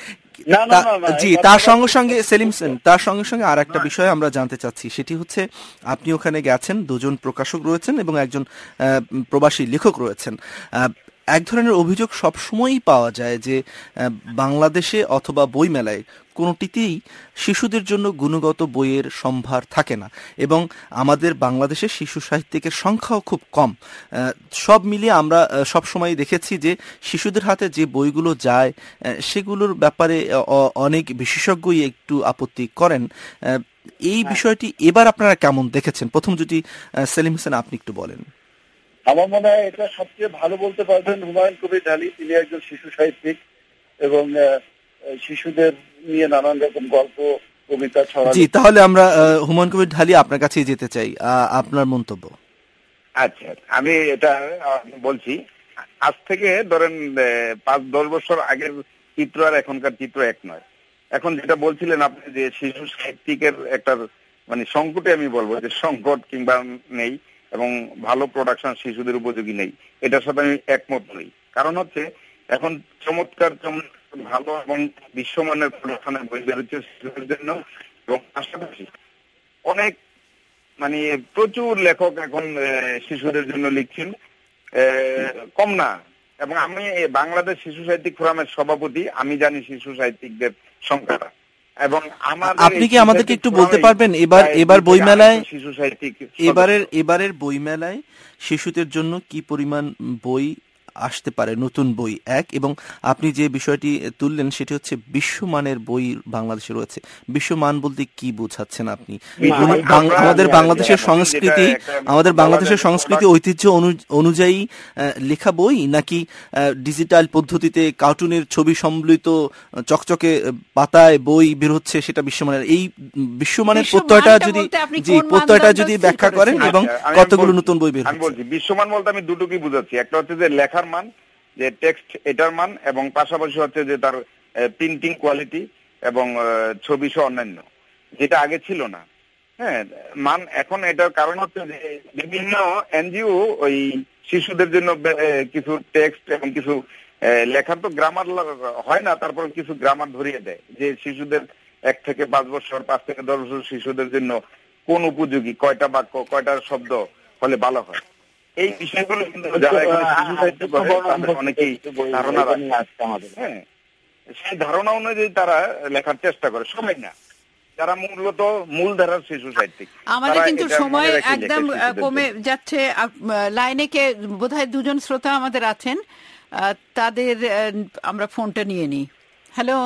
জি, তার সঙ্গে সঙ্গে সেলিম সেন তার সঙ্গে সঙ্গে আর একটা বিষয় আমরা জানতে চাচ্ছি, সেটি হচ্ছে আপনি ওখানে গেছেন, দুজন প্রকাশক রয়েছেন এবং একজন প্রবাসী লেখক রয়েছেন। এক ধরনের অভিযোগ সবসময়ই পাওয়া যায় যে বাংলাদেশে অথবা বইমেলায় কোনোটিতেই শিশুদের জন্য গুণগত বইয়ের সম্ভার থাকে না, এবং আমাদের বাংলাদেশের শিশু সাহিত্যিকের সংখ্যাও খুব কম। সব মিলিয়ে আমরা সবসময় দেখেছি যে শিশুদের হাতে যে বইগুলো যায় সেগুলোর ব্যাপারে অনেক বিশেষজ্ঞই একটু আপত্তি করেন। এই বিষয়টি এবার আপনারা কেমন দেখেছেন? প্রথম যদি সেলিম হোসেন আপনি একটু বলেন। আমার মনে হয় এটা সবচেয়ে ভালো বলতে পারবেন হুমায়ুন কবির ঢালি। তিনি একজন শিশু সাহিত্যিক এবং শিশুদের নিয়ে নানান রকম গল্প, কবিতা ছড়া। জি, তাহলে আমরা হুমায়ুন কবির ঢালি আপনার কাছেই যেতে চাই, আপনার মন্তব্য। আচ্ছা, আমি এটা বলছি, আজ থেকে ধরেন পাঁচ দশ বছর আগের চিত্র আর এখনকার চিত্র এক নয়। এখন যেটা বলছিলেন আপনি যে শিশু সাহিত্যিকের একটা মানে সংকটে, আমি বলবো যে সংকট কিংবা নেই এবং ভালো প্রোডাকশন শিশুদের উপযোগী নেই, এটার সাথে আমি একমত নই। কারণ হচ্ছে এখন চমৎকার ভালো এবং বিশ্বমানের প্রোডাকশনের বই বেরোচ্ছে শিশুদের জন্য, এবং পাশাপাশি অনেক মানে প্রচুর লেখক এখন শিশুদের জন্য লিখছেন, কম না। এবং আমি বাংলাদেশ শিশু সাহিত্যিক ফোরামের সভাপতি, আমি জানি শিশু সাহিত্যিকদের সংখ্যাটা। এবং আপনি কি আমাদেরকে একটু বলতে পারবেন এবার এবার বইমেলায় শিশু সাহিত্যিক এবারের এবারের বইমেলায় শিশুদের জন্য কি পরিমাণ বই আসতে পারে, নতুন বই এক, এবং আপনি যে বিষয়টি তুললেন সেটি হচ্ছে বিশ্বমানের বই বাংলাদেশে রয়েছে। বিশ্বমান বলতে কি বোঝাচ্ছেন আপনি? আমাদের বাংলাদেশের সংস্কৃতি আমাদের বাংলাদেশের সংস্কৃতি ঐতিহ্য অনুযায়ী লেখা বই, নাকি ডিজিটাল পদ্ধতিতে কার্টুনের ছবি সম্বলিত চকচকে পাতায় বই বের হচ্ছে সেটা বিশ্বমানের? এই বিশ্বমানের প্রত্যয়টা যদি জি প্রত্যয়টা যদি ব্যাখ্যা করেন এবং কতগুলো নতুন বই বের হচ্ছে। আমি বলছি বিশ্বমান বলতে আমি দুটো কি বুঝাচ্ছি, একটা হচ্ছে যে লেখার মান, যে টেক্সট এটার মান, এবং পাশাপাশি হচ্ছে যে তার প্রিন্টিং কোয়ালিটি এবং ছবি সহ অন্যান্য, যেটা আগে ছিল না। হ্যাঁ, মান এখন এটার কারণ হচ্ছে যে বিভিন্ন এনজিও ওই শিশুদের জন্য কিছু টেক্সট এবং কিছু লেখার তো গ্রামার হয় না, তারপর কিছু গ্রামার ধরিয়ে দেয় যে শিশুদের এক থেকে পাঁচ বছর পাঁচ থেকে দশ বছর শিশুদের জন্য কোন উপযোগী, কয়টা বাক্য কয়টা শব্দ হলে ভালো হয়। এই বিষয়গুলো কিন্তু যারা এখানে শিশু সাহিত্য করে তাদের অনেকেই ধারণা রাখে। হ্যাঁ, সেই ধারণা অনুযায়ী তারা লেখার চেষ্টা করে, সবাই না, যারা মূলত মূল ধারার শিশু সাহিত্যিক। আমাদের কিন্তু সময় একদম কমে যাচ্ছে। লাইনে কে বোধহয় দুজন শ্রোতা আমাদের আছেন, তাদের আমরা ফোনটা নিয়ে নিই। হ্যালো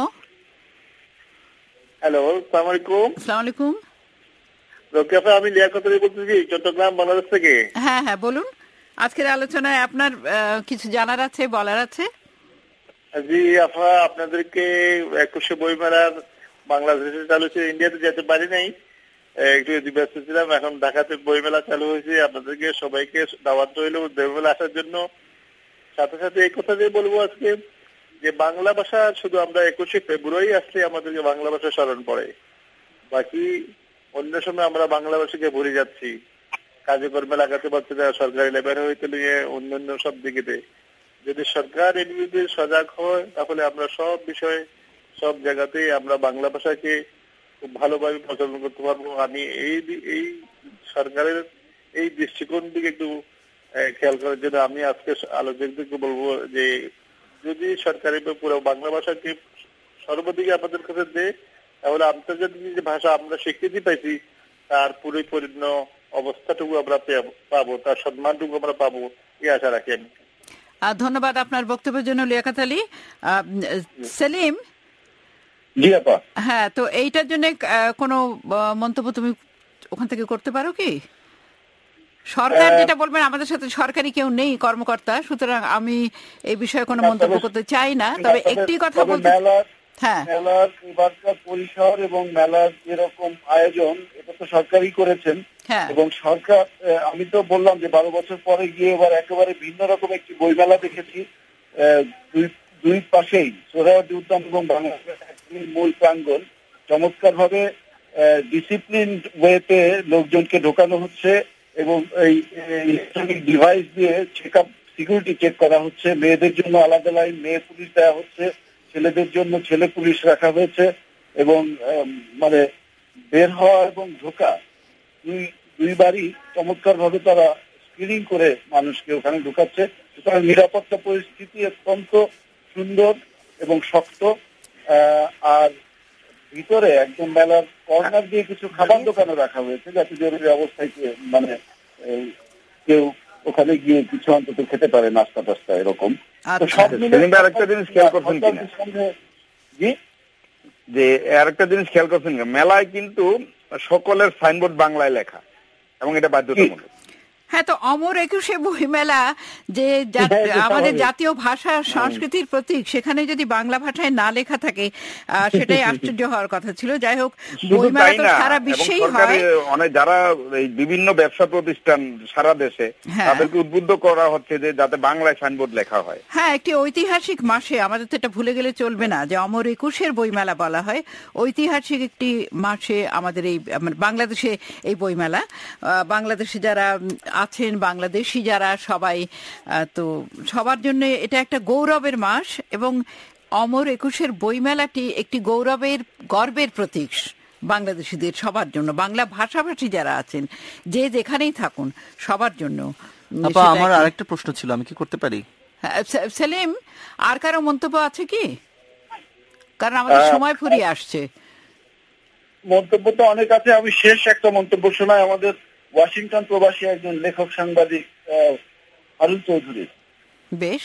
হ্যালো আসসালামু আলাইকুম। আসসালামু আলাইকুম। রোকেয়া, আমি লিয়াকত আলী বলতেছি, চট্টগ্রাম, বাংলাদেশ থেকে। হ্যাঁ হ্যাঁ বলুন, আজকের আলোচনায় আপনার কিছু জানার আছে, বলার আছে। জি আপা, আপনাদেরকে একুশে বইমেলার বাংলাদেশে চালু হয়েছে, ইন্ডিয়াতে যেতে পারি নাই, একটু ব্যস্ত ছিলাম। এখন ঢাকাতে বইমেলা চালু হয়েছে, আপনাদেরকে সবাইকে দাওয়াত রইল বইমেলা আসার জন্য। সাথে সাথে এই কথা দিয়ে বলবো আজকে যে বাংলা ভাষা শুধু আমরা একুশে ফেব্রুয়ারি আসলে আমাদেরকে বাংলা ভাষা স্মরণ পড়ে, বাকি অন্য সময় আমরা বাংলা ভাষাকে ভুলে যাচ্ছি। কাজকর্মে লাগাতে পারছে না, সরকারি লেবার হইতে নিয়ে অন্যান্য সব দিকে। যদি সরকার এই বিরুদ্ধে সজাগ হয় তাহলে আমরা সব বিষয়ে সব জায়গাতেই আমরা বাংলা ভাষাকে খুব ভালোভাবে প্রচলন করতে পারবো। আমি এই এই সরকারের এই দৃষ্টিকোণ দিকে একটু খেয়াল করার জন্য আমি আজকে আলোচকদেরকে বলবো যে যদি সরকারি পুরো বাংলা ভাষাকে সর্বদিকে আমাদের কাছে দেয় তাহলে আন্তর্জাতিক যে ভাষা আমরা স্বীকৃতি পাইছি তার পরিপূর্ণ অবস্থাটুকু আমরা পাবো, তার সম্মানটুকু আমরা পাবো, এই আশা রাখি আমি। ধন্যবাদ আপনার বক্তব্যের জন্য লিয়াকত আলী। সেলিম। জি আপা। হ্যাঁ, তো এইটার জন্য কোনো মন্তব্য তুমি ওখান থেকে করতে পারো কি? সরকার যেটা বলবেন, আমাদের সাথে সরকারি কেউ নেই কর্মকর্তা, সুতরাং আমি এই বিষয়ে কোনো মন্তব্য করতে চাই না। তবে একটি কথা বলতে, হ্যাঁ, মেলার এবারকার পরিসর এবং মেলার যেরকম আয়োজন এটা তো সরকারই করেছেন, এবং সরকার, আমি তো বললাম যে বারো বছর পরে গিয়ে এবার একেবারে ভিন্ন রকম একটি বইমেলা দেখেছি। দুই দুই পাশেই সোহরাওয়ার্দী উদ্যান এবং বাংলাদেশের মূল প্রাঙ্গণ চমৎকার ভাবে ডিসিপ্লিন ওয়েতে লোকজনকে ঢোকানো হচ্ছে এবং এই ইলেকট্রনিক ডিভাইস দিয়ে চেক আপ, সিকিউরিটি চেক করা হচ্ছে। মেয়েদের জন্য আলাদা লাইন, মেয়ে পুলিশ দেওয়া হচ্ছে, ছেলেদের জন্য ছেলে পুলিশ রাখা হয়েছে, এবং মানে বের হওয়া এবং ঢোকা দুই দুইবারই চমৎকার ভাবে তারা স্ক্রিনিং করে মানুষকে ওখানে ঢোকাচ্ছে। সুতরাং নিরাপত্তা পরিস্থিতি অত্যন্ত সুন্দর এবং শক্ত। আর ভিতরে একদম মেলার কর্নার দিয়ে কিছু খাবার দোকানও রাখা হয়েছে যাতে জরুরি অবস্থায় মানে কেউ ওখানে গিয়ে কিছু অন্তত খেতে পারে, নাস্তা টাস্তা এরকম। সব মিলে আরেকটা জিনিস খেয়াল করছেন কিনা, জি যে আরেকটা জিনিস খেয়াল করছেন কিনা, মেলায় কিন্তু সকলের সাইনবোর্ড বাংলায় লেখা এবং এটা বাধ্যতামূলক। হ্যাঁ, তো অমর একুশে বইমেলা যে আমাদের জাতীয় ভাষা সংস্কৃতির প্রতীক, সেখানে যদি বাংলা ভাষায় না লেখা থাকে সেটাই আশ্চর্য হওয়ার কথা ছিল। যাই হোক, বইমেলা তো সারা বিশ্বেই হয়। অনেক যারা এই বিভিন্ন ব্যবসা প্রতিষ্ঠান সারা দেশে, তাদেরকে উদ্বুদ্ধ করা হচ্ছে যে যাতে বাংলায় সাইনবোর্ড লেখা হয়। হ্যাঁ, একটি ঐতিহাসিক মাসে, আমাদের তো এটা ভুলে গেলে চলবে না যে অমর একুশের বইমেলা বলা হয়। ঐতিহাসিক একটি মাসে আমাদের এই বাংলাদেশে এই বইমেলা, বাংলাদেশে যারা আছেন, বাংলাদেশি যারা সবাই, তো সবার জন্য এটা একটা গৌরবের মাস। এবং অমর একুশের বইমেলাটি একটি গৌরবের, গর্বের প্রতীক বাংলাদেশিদের সবার জন্য, বাংলা ভাষাভাষী যারা আছেন যে যেখানেই থাকুন সবার জন্য। আমার আরেকটা প্রশ্ন ছিল, আমি কি করতে পারি? সেলিম, আর কারো মন্তব্য আছে কি? কারণ আমাদের সময় ফুরিয়ে আসছে। মন্তব্য তো অনেক আছে, আমি শেষ একটা মন্তব্য শোনাই আমাদের ওয়াশিংটন প্রবাসী একজন লেখক সাংবাদিক হারুন চৌধুরী। বেশ,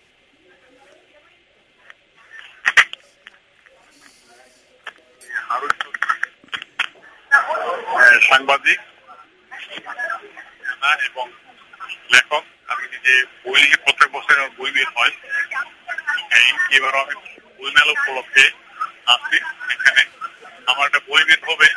সাংবাদিক এবং লেখক, আমি নিজে বই লিখে প্রত্যেক বছর বই বের হয়। এবার আমি বই মেলা উপলক্ষে আসছি এখানে। আমার একটা বই বের হবে,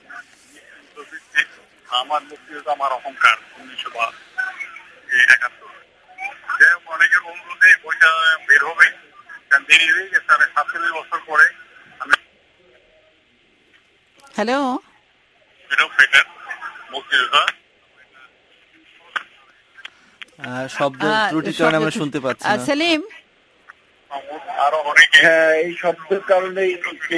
আমার মুক্তিযুদ্ধ আমার অহংকার, উনিশশো একাত্তর। যাই হোক, অনেকের অনুরোধে বইটা বের হবে, দেরি হয়ে গেছে। আমি সাতচল্লিশ বছর পরে আমি হ্যালো মুক্তিযোদ্ধা শব্দ ত্রুটির কারণে আমরা শুনতে পাচ্ছি না। সেলিম, আরো অনেকে হ্যাঁ এই শব্দের কারণেই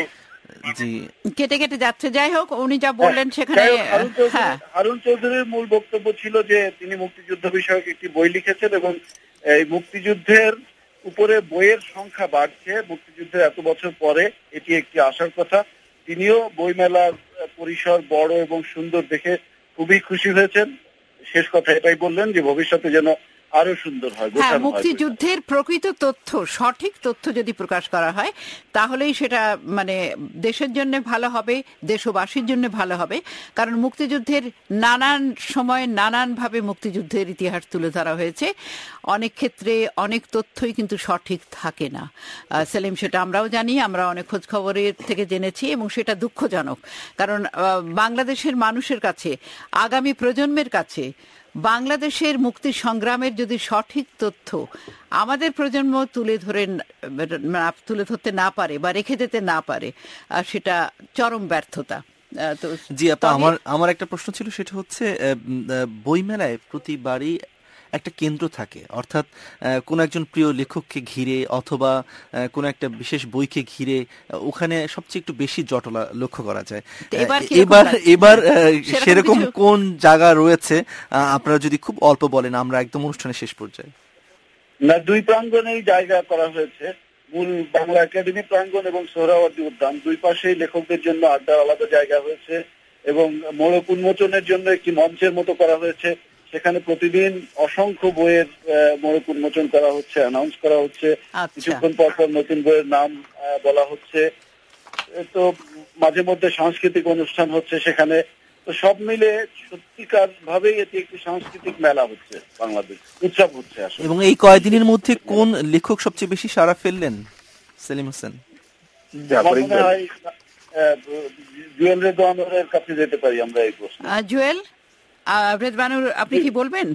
জি কেটে কেটে যাচ্ছে। যাই হোক, উনি যা বললেন সেখানে হারুন চৌধুরীর মূল বক্তব্য ছিল যে তিনি মুক্তিযুদ্ধ বিষয়ক একটি বই লিখেছেন এবং এই মুক্তিযুদ্ধের উপরে বইয়ের সংখ্যা বাড়ছে। মুক্তিযুদ্ধের এত বছর পরে এটি একটি আশার কথা। তিনিও বইমেলার পরিসর বড় এবং সুন্দর দেখে খুবই খুশি হয়েছেন। শেষ কথা এটাই বললেন যে ভবিষ্যতে যেন আরো সুন্দর হয়। হ্যাঁ, মুক্তিযুদ্ধের প্রকৃত তথ্য, সঠিক তথ্য যদি প্রকাশ করা হয় তাহলেই সেটা মানে দেশের জন্য ভালো হবে, দেশবাসীর জন্য ভালো হবে। কারণ মুক্তিযুদ্ধের নানান সময়ে নানানভাবে মুক্তিযুদ্ধের ইতিহাস তুলে ধরা হয়েছে। অনেক ক্ষেত্রে অনেক তথ্যই কিন্তু সঠিক থাকে না। সেলিম, সেটা আমরাও জানি, আমরা অনেক খোঁজ খবরের থেকে জেনেছি এবং সেটা দুঃখজনক। কারণ বাংলাদেশের মানুষের কাছে, আগামী প্রজন্মের কাছে বাংলাদেশের মুক্তি সংগ্রামের যদি সঠিক তথ্য আমাদের প্রজন্ম তুলে ধরে তুলে ধরতে না পারে বা রেখে দিতে না পারে, সেটা চরম ব্যর্থতা। জি আপা, আমার আমার একটা প্রশ্ন ছিল, সেটা হচ্ছে বইমেলায় প্রতিবারই একটা কেন্দ্র থাকে, অর্থাৎ কোন একজন প্রিয় লেখককে ঘিরে অথবা কোন একটা বিশেষ বইকে ঘিরে ওখানে সবচেয়ে একটু বেশি জটলা লক্ষ্য করা যায়। এবার এবার সেরকম কোন জায়গা রয়েছে আপনারা যদি খুব অল্প বলেন, আমরা একদম অনুষ্ঠানের শেষ পর্যায়ে। না, দুই প্রাঙ্গণেই জায়গা করা হয়েছে, মূল বাংলা একাডেমি প্রাঙ্গণ এবং সোহরাওয়ার্দী উদ্যান, দুই পাশেই লেখকদের জন্য আড্ডার আলাদা জায়গা হয়েছে এবং মোড়ক উন্মোচনের জন্য একটি মঞ্চের মতো করা হয়েছে। সেখানে প্রতিদিন অসংখ্য বইয়ের মোড়ক উন্মোচন করা হচ্ছে, অ্যানাউন্স করা হচ্ছে, কিছুক্ষণ পর পর নতুন বইয়ের নাম বলা হচ্ছে। তো মাঝে মধ্যে সাংস্কৃতিক অনুষ্ঠান হচ্ছে সেখানে। তো সব মিলে সত্যিকার ভাবেই এটি একটি সাংস্কৃতিক মেলা হচ্ছে, বাংলাদেশ উৎসব হচ্ছে আসলে। এবং এই কয়েকদিনের মধ্যে কোন লেখক সবচেয়ে বেশি সাড়া ফেললেন? সেলিম হোসেন। মনে হয় জুয়েল রেদওয়ানের কাছে যেতে পারি আমরা এই প্রশ্ন। জুয়েল রেদওয়ানুর, আপনি কি বলবেন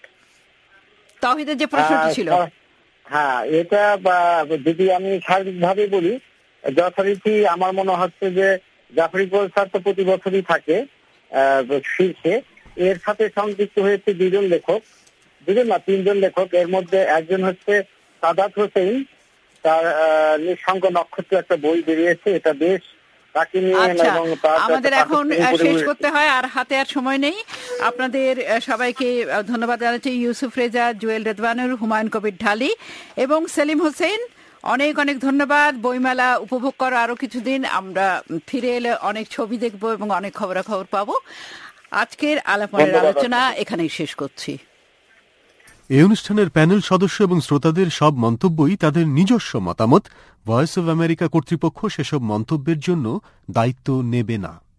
তাওহীদের যে প্রশ্নটি ছিল? হ্যাঁ, এটা যদি আমি সার্বিকভাবে বলি, যথারীতি আমার মনে হচ্ছে যে জাফর ইকবাল স্যার তো প্রতি বছরই থাকে শীর্ষে। এর সাথে সংযুক্ত হয়েছে দুজন লেখক, দুজন না তিনজন লেখক। এর মধ্যে একজন হচ্ছে সাদাত হোসেন, তার নিঃসঙ্গ নক্ষত্র একটা বই বেরিয়েছে, এটা বেশ তাকে নিয়ে। আমাদের এখন শেষ করতে হয়, আর হাতে আর সময় নেই। আপনাদের সবাইকে ধন্যবাদ জানাচ্ছি, ইউসুফ রেজা, জুয়েল রেদওয়ানুর, হুমায়ুন কবির ঢালি এবং সেলিম হোসেন। অনেক অনেক ধন্যবাদ। বইমেলা উপভোগ করো আরো কিছুদিন। আমরা ফিরে এলে অনেক ছবি দেখবো এবং অনেক খবরাখবর পাবো। আজকের আলাপনের আলোচনা এখানেই শেষ করছি। এই অনুষ্ঠানের প্যানেল সদস্য এবং শ্রোতাদের সব মন্তব্যই তাদের নিজস্ব মতামত। ভয়েস অব আমেরিকা কর্তৃপক্ষ সেসব মন্তব্যের জন্য দায়িত্ব নেবে না।